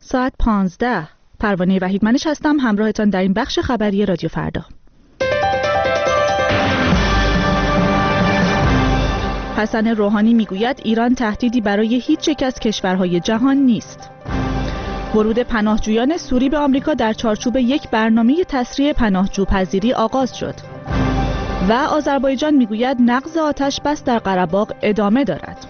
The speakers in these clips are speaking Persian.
ساعت 15. پروانه وحیدمنش هستم، همراهتان در این بخش خبری رادیو فردا. حسن روحانی میگوید ایران تهدیدی برای هیچ یک از کشورهای جهان نیست. ورود پناهجویان سوری به آمریکا در چارچوب یک برنامه تسریع پناهجوپذیری آغاز شد. و آذربایجان میگوید نقض آتش بس در قره‌باغ ادامه دارد.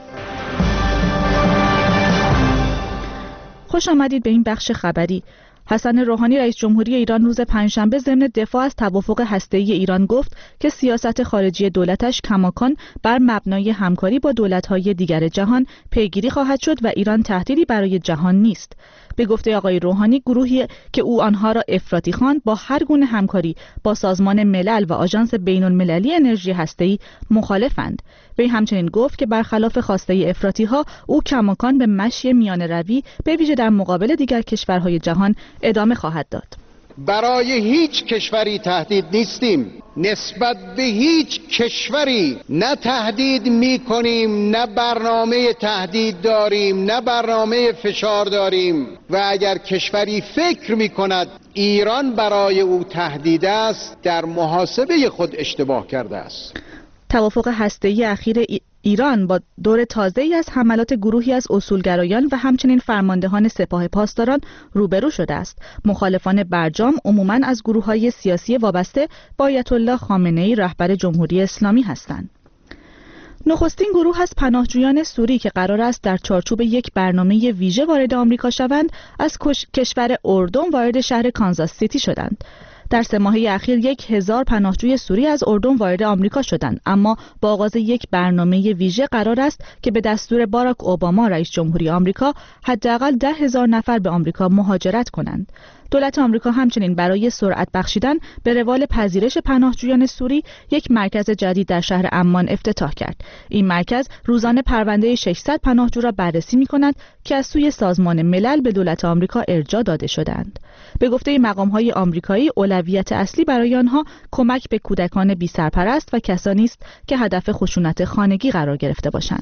خوش آمدید به این بخش خبری. حسن روحانی رئیس جمهوری ایران روز پنجشنبه ضمن دفاع از توافق هسته‌ای ایران گفت که سیاست خارجی دولتش کماکان بر مبنای همکاری با دولت‌های دیگر جهان پیگیری خواهد شد و ایران تهدیدی برای جهان نیست. به گفته آقای روحانی، گروهی که او آنها را افراطی خواند با هر گونه همکاری با سازمان ملل و آژانس بین‌المللی انرژی هسته‌ای مخالفند. وی همچنین گفت که برخلاف خواسته افراطی‌ها، او کماکان به مشی میانه‌روی به ویژه در مقابل دیگر کشورهای جهان ادامه خواهد داد. برای هیچ کشوری تهدید نیستیم، نسبت به هیچ کشوری نه تهدید می‌کنیم، نه برنامه تهدید داریم، نه برنامه فشار داریم. و اگر کشوری فکر می‌کند ایران برای او تهدید است، در محاسبه خود اشتباه کرده است. توافق هسته‌ای اخیر ایران با دور تازه‌ای از حملات گروهی از اصولگرایان و همچنین فرماندهان سپاه پاسداران روبرو شده است. مخالفان برجام عموماً از گروه‌های سیاسی وابسته با آیت الله خامنه‌ای رهبر جمهوری اسلامی هستند. نخستین گروه از پناهجویان سوری که قرار است در چارچوب یک برنامه ویژه وارد آمریکا شوند، از کشور اردن وارد شهر کانزاس سیتی شدند. در 3 ماه اخیر 1000 پناهجوی سوری از اردن وارد آمریکا شدند، اما با آغاز یک برنامه ویژه قرار است که به دستور باراک اوباما رئیس جمهوری آمریکا حداقل 10,000 نفر به آمریکا مهاجرت کنند. دولت آمریکا همچنین برای سرعت بخشیدن به روال پذیرش پناهجویان سوری یک مرکز جدید در شهر عمان افتتاح کرد. این مرکز روزانه پرونده 600 پناهجو را بررسی می‌کند که از سوی سازمان ملل به دولت آمریکا ارجاع داده شدند. به گفته مقام‌های آمریکایی، اولویت اصلی برای آنها کمک به کودکان بی سرپرست و کسانی است که هدف خشونت خانگی قرار گرفته باشند.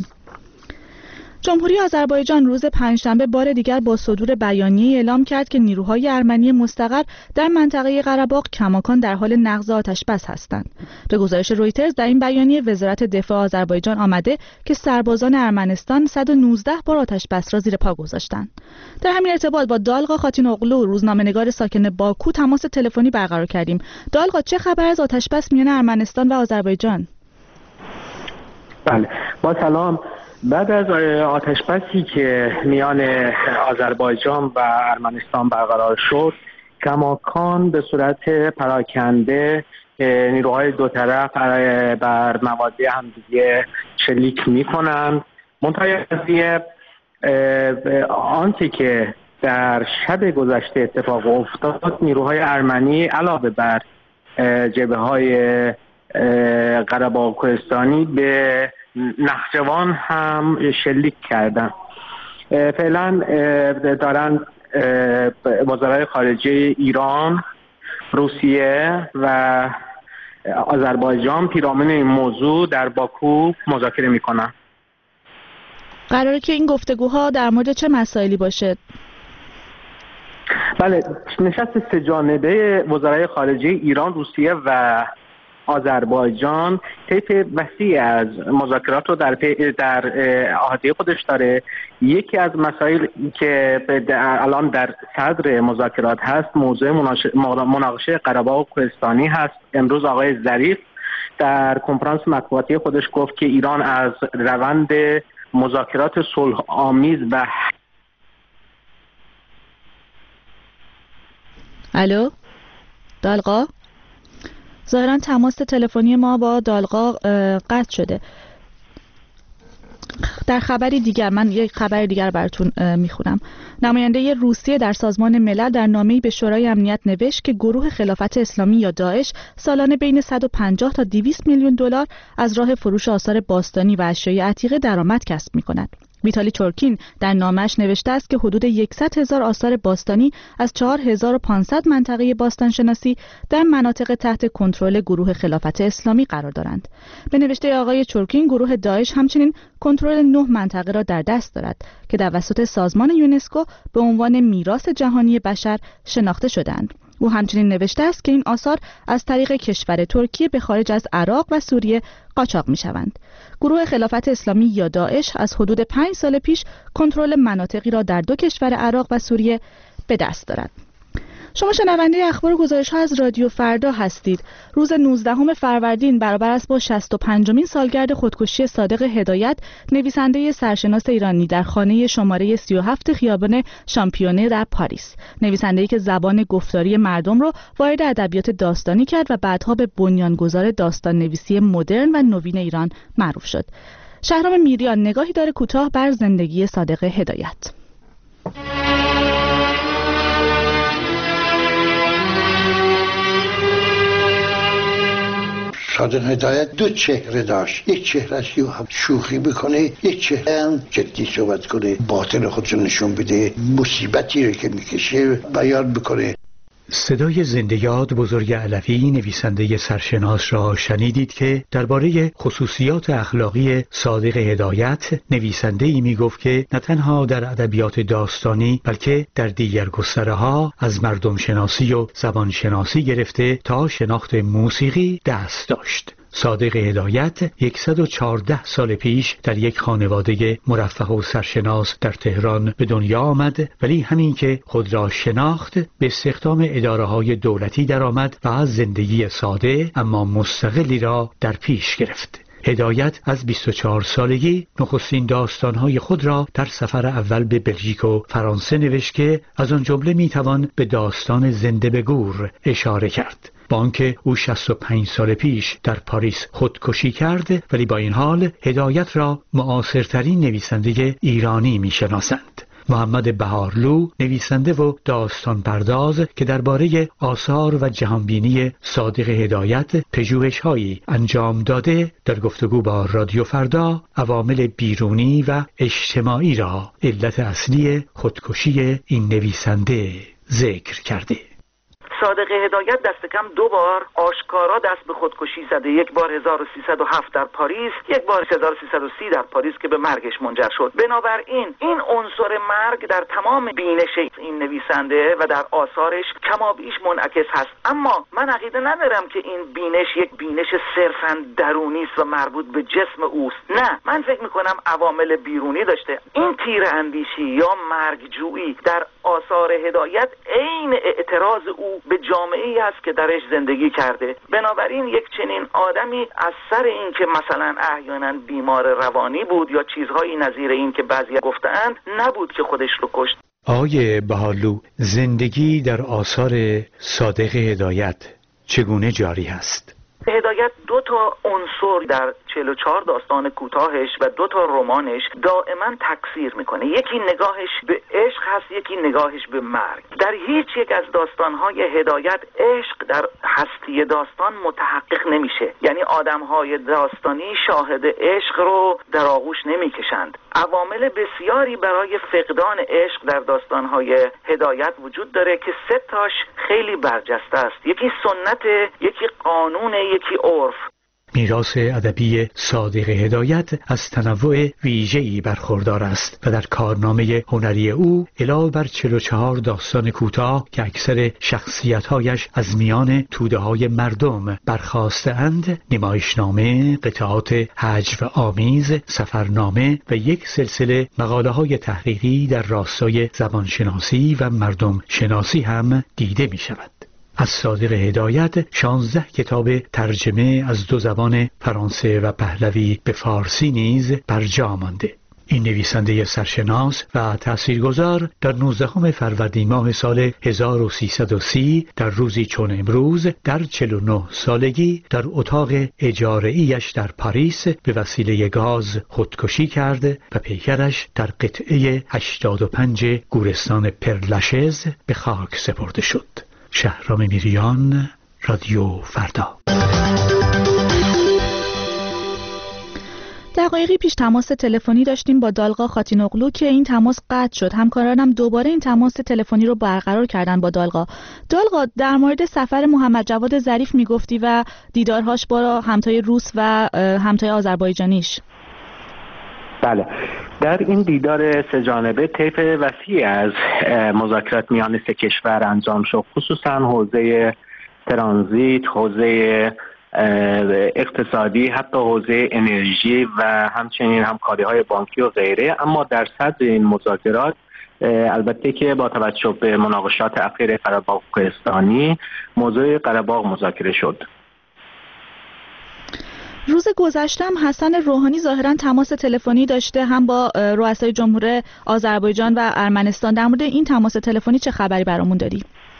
جمهوری آذربایجان روز پنجشنبه بار دیگر با صدور بیانیه اعلام کرد که نیروهای ارمنی مستقر در منطقه قره‌باغ کماکان در حال نقض آتش‌بس هستند. به گزارش رویترز در این بیانیه وزارت دفاع آذربایجان آمده که سربازان ارمنستان 119 بار آتش‌بس را زیر پا گذاشتند. در همین ارتباط با دالقا خاتینوغلو، روزنامه‌نگار ساکن باکو، تماس تلفنی برقرار کردیم. دالقا، چه خبر از آتش‌بس میان ارمنستان و آذربایجان؟ بله، با سلام. بعد از آتش‌بسی که میان آذربایجان و ارمنستان برقرار شد، کماکان به صورت پراکنده نیروهای دو طرف بر مواضع همدیگه شلیک می‌کنند. منتهای قضیه آنچه که در شب گذشته اتفاق افتاد، نیروهای ارمنی علاوه بر جبهه‌های قره‌باغ کوهستانی به نخجوان هم شلیک کردن. فعلا دارن وزرای خارجه ایران، روسیه و آذربایجان پیرامون این موضوع در باکو مذاکره میکنن. قراره که این گفتگوها در مورد چه مسائلی باشه؟ بله، نشست 3 جانبه وزرای خارجه ایران، روسیه و آذربایجان طیف وسیع از مذاکرات رو در احاطه خودش داره. یکی از مسائل که الان در صدر مذاکرات هست موضوع مناقشه قره‌باغ کوهستانی هست. امروز آقای ظریف در کنفرانس مطبوعاتی خودش گفت که ایران از روند مذاکرات صلح آمیز و الو دالقا، ظاهرا تماس تلفنی ما با دالقا قطع شده. در خبری دیگر، من یک خبر دیگر براتون میخونم. نماینده روسیه در سازمان ملل در نامه‌ای به شورای امنیت نوشت که گروه خلافت اسلامی یا داعش سالانه بین 150 تا 200 میلیون دلار از راه فروش آثار باستانی و اشیاء عتیقه درآمد کسب می‌کند. ویتالی چورکین در نامش نوشته است که حدود 100,000 آثار باستانی از 4500 منطقه باستانشناسی در مناطق تحت کنترل گروه خلافت اسلامی قرار دارند. به نوشته آقای چورکین، گروه داعش همچنین کنترل 9 منطقه را در دست دارد که توسط سازمان یونسکو به عنوان میراث جهانی بشر شناخته شدند. او همچنین نوشته است که این آثار از طریق کشور ترکیه به خارج از عراق و سوریه قاچاق می‌شوند. گروه خلافت اسلامی یا داعش از حدود 5 سال پیش کنترل مناطقی را در 2 کشور عراق و سوریه به دست دارد. شما شنونده اخبار و گزارش‌ها از رادیو فردا هستید. روز 19 فروردین برابر است با 65مین سالگرد خودکشی صادق هدایت، نویسنده سرشناس ایرانی در خانه شماره 37 خیابان شامپیونه در پاریس. نویسنده‌ای که زبان گفتاری مردم را وارد ادبیات داستانی کرد و بعدها به بنیانگذار داستان نویسی مدرن و نوین ایران معروف شد. شهرام میریان نگاهی داره کوتاه بر زندگی صادق هدایت. صادق هدایت 2 چهره داشت. یک چهرهش رو هم شوخی بکنه، یک چهره هم جدی صحبت کنه، باطن خودشو نشون بده، مصیبتی رو که میکشه بیان بکنه. صدای زنده یاد بزرگ علوی، نویسنده سرشناس را شنیدید که درباره خصوصیات اخلاقی صادق هدایت، نویسنده‌ای میگفت که نه تنها در ادبیات داستانی بلکه در دیگر گستره‌ها از مردم شناسی و زبان شناسی گرفته تا شناخت موسیقی دست داشت. صادق هدایت 114 سال پیش در یک خانواده مرفه و سرشناس در تهران به دنیا آمد، ولی همین که خود را شناخت به استخدام اداره‌های دولتی درآمد و از زندگی ساده اما مستقلی را در پیش گرفت. هدایت از 24 سالگی نخستین داستانهای خود را در سفر اول به بلژیک و فرانسه نوشت که از آن جمله میتوان به داستان زنده به گور اشاره کرد. با آنکه او 65 سال پیش در پاریس خودکشی کرد، ولی با این حال هدایت را معاصرترین نویسنده ایرانی میشناسند. محمد بهارلو، نویسنده و داستان پرداز که درباره آثار و جهانبینی صادق هدایت پژوهش‌هایی انجام داده، در گفتگو با رادیو فردا عوامل بیرونی و اجتماعی را علت اصلی خودکشی این نویسنده ذکر کرده. صادق هدایت دست کم 2 بار آشکارا دست به خودکشی زده. یک بار 1307 در پاریس، یک بار 1330 در پاریس که به مرگش منجر شد. بنابراین این عنصر مرگ در تمام بینش این نویسنده و در آثارش کمابیش منعکس هست. اما من عقیده ندارم که این بینش یک بینش صرفاً درونی است و مربوط به جسم اوست. نه، من فکر میکنم عوامل بیرونی داشته. این تیر اندیشی یا مرگجویی در آثار هدایت عین اعتراض او به جامعه‌ای است که درش زندگی کرده. بنابراین یک چنین آدمی از سر این که مثلا احیانا بیمار روانی بود یا چیزهایی نظیر این که بعضی گفتند، نبود که خودش رو کشت. آقای بهارلو، زندگی در آثار صادق هدایت چگونه جاری است؟ هدایت 2 عنصر در 44 داستان کوتاهش و 2 رمانش دائما تکثیر میکنه. یکی نگاهش به عشق هست، یکی نگاهش به مرگ. در هیچ یک از داستانهای هدایت عشق در هستی داستان متحقق نمیشه، یعنی آدمهای داستانی شاهد عشق رو در آغوش نمیکشند. عوامل بسیاری برای فقدان عشق در داستانهای هدایت وجود داره که 3 تاش خیلی برجسته است. یکی سنت، یکی قانون، یکی عرف. میراث ادبی صادق هدایت از تنوع ویژه‌ای برخوردار است و در کارنامه هنری او علاوه بر 44 داستان کوتاه که اکثر شخصیت‌هایش از میان توده‌های مردم برخاسته‌اند، نمایشنامه، قطعات هجوآمیز، سفرنامه و یک سلسله مقاله‌های تحقیقی در راستای زبانشناسی و مردم شناسی هم دیده می‌شود. از صادق هدایت 16 کتاب ترجمه از 2 زبان فرانسه و پهلوی به فارسی نیز برجا مانده. این نویسنده سرشناس و تاثیرگذار در 19 فروردین ماه سال 1330 در روزی چون امروز در 49 سالگی در اتاق اجاره‌ایش در پاریس به وسیله گاز خودکشی کرد و پیکرش در قطعه 85 گورستان پرلشز به خاک سپرده شد. شهرام میریان، رادیو فردا. دقایقی پیش تماس تلفنی داشتیم با دالقا خاتینوغلو که این تماس قطع شد. همکارانم دوباره این تماس تلفنی رو برقرار کردن با دالقا. دالقا، در مورد سفر محمد جواد ظریف میگفتی و دیدارهاش با همتای روس و همتای آذربایجانیش. بله، در این دیدار سه‌جانبه طیف وسیعی از مذاکرات میان سه کشور انجام شد، خصوصا حوزه ترانزیت، حوزه اقتصادی، حتی حوزه انرژی و همچنین همکاری‌های بانکی و غیره. اما در صدر این مذاکرات، البته که با توجه به مناقشات اخیر قره‌باغ کوهستانی، موضوع قره‌باغ مذاکره شد. روز گذشته هم حسن روحانی ظاهراً تماس تلفنی داشته هم با رؤسای جمهور آذربایجان و ارمنستان. در مورد این تماس تلفنی چه خبری برامون داری؟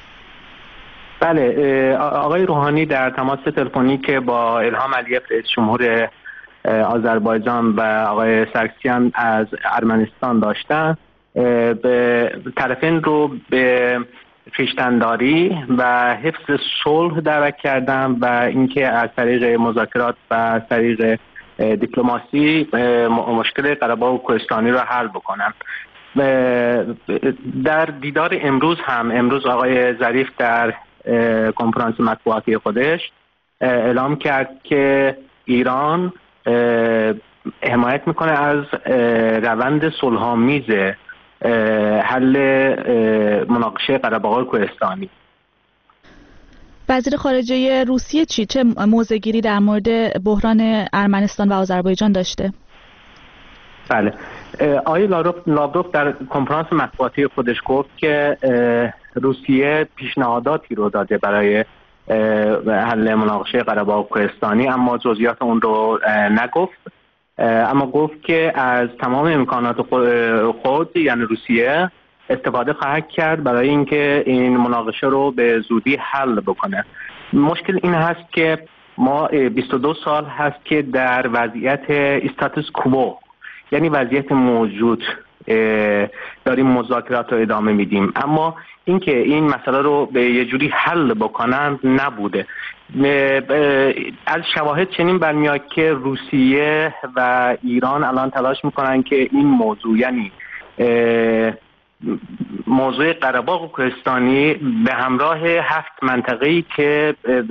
بله، آقای روحانی در تماس تلفنی که با الهام علیف رئیس جمهور آذربایجان و آقای سرکسیان از ارمنستان داشتن، به طرفین رو به خویشتن‌داری و حفظ صلح دعوت کردن و اینکه از طریق مذاکرات و از طریق دیپلماسی مشکل قره‌باغ کوهستانی را حل بکنن. در دیدار امروز آقای ظریف در کنفرانس مطبوعاتی خودش اعلام کرد که ایران حمایت میکنه از روند صلح‌آمیز حل مناقشه قره‌باغ کوهستانی. وزیر خارجه روسیه چه موضع‌گیری در مورد بحران ارمنستان و آذربایجان داشته؟ بله، آقای لاوروف در کنفرانس مطبوعاتی خودش گفت که روسیه پیشنهاداتی رو داده برای حل مناقشه قره‌باغ کوهستانی، اما جزئیات اون رو نگفت. اما گفت که از تمام امکانات خود یعنی روسیه استفاده خواهد کرد برای اینکه این مناقشه رو به زودی حل بکنه. مشکل این هست که ما 22 سال هست که در وضعیت استاتوس کوو، یعنی وضعیت موجود، داریم مذاکرات رو ادامه میدیم، اما اینکه این مسئله رو به یه جوری حل بکنن نبوده. از شواهد چنین برمیاد که روسیه و ایران الان تلاش میکنن که این موضوع، یعنی موضوع قره‌باغ کوهستانی به همراه 7 منطقه‌ای که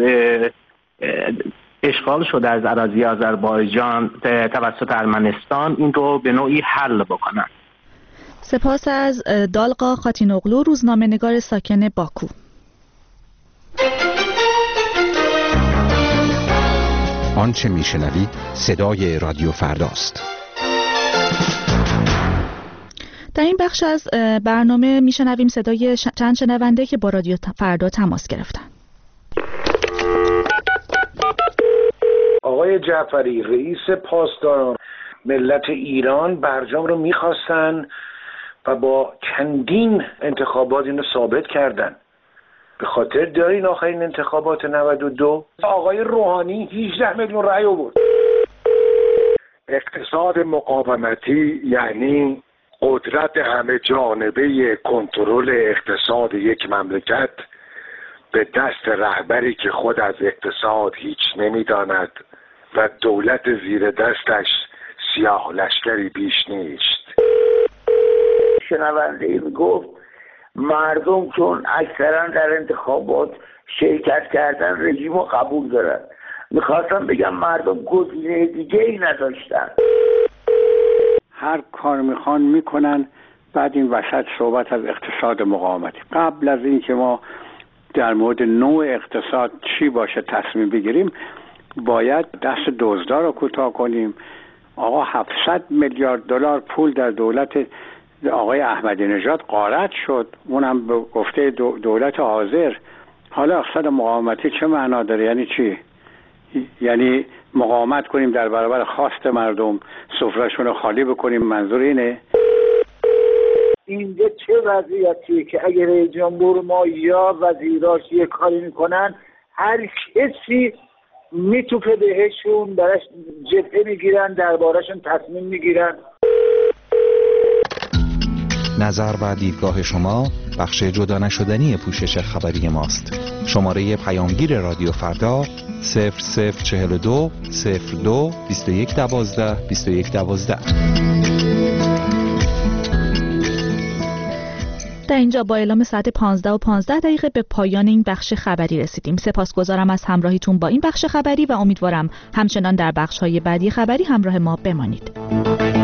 اشغال شده از اراضی آذربایجان توسط ارمنستان، این رو به نوعی حل بکنن. سپاس از دالقا خاتینوغلو، روزنامه‌نگار ساکن باکو. آنچه میشنوید صدای رادیو فرداست. در این بخش از برنامه میشنویم صدای چند شنونده که با رادیو فردا تماس گرفتن. آقای جعفری، رئیس پاسداران ملت ایران برجام رو میخواستن و با چندین انتخابات اینو ثابت کردن. به خاطر دارین آخرین انتخابات 92 آقای روحانی 18 میلیون رأی آورد. اقتصاد مقاومتی یعنی قدرت همه جانبه کنترل اقتصاد یک مملکت به دست رهبری که خود از اقتصاد هیچ نمیداند و دولت زیر دستش سیاه لشکری بیش نیست. شنونده این گفت مردم چون اکثرا در انتخابات شرکت کردن رژیم رو قبول دارن. میخواستم بگم مردم گزینه دیگه ای نداشتن. هر کار میخوان میکنن. بعد این وسط صحبت از اقتصاد مقاومتی. قبل از این که ما در مورد نوع اقتصاد چی باشه تصمیم بگیریم، باید دست دزدا رو کوتاه کنیم. آقا 700 میلیارد دلار پول در دولت آقای احمدی نژاد غارت شد، اونم به گفته دولت حاضر. حالا اقتصاد مقاومتی چه معنا داره؟ یعنی چی؟ یعنی مقاومت کنیم در برابر خواست مردم، سفرهشون رو خالی بکنیم؟ منظور اینه؟ اینجا چه وضعیتیه که اگر رئیس جمهور ما یا وزیراش یه کاری میکنن، هر کسی میتوفه بهشون، براش جبهه میگیرن، دربارشون تصمیم میگیرن. نظر و دیدگاه شما بخش جدا نشدنی پوشش خبری ماست. شماره پیامگیر رادیو فردا 0042 02 2112 2112. در اینجا با اعلام ساعت 15:15 به پایان این بخش خبری رسیدیم. سپاسگزارم از همراهیتون با این بخش خبری و امیدوارم همچنان در بخش‌های بعدی خبری همراه ما بمانید.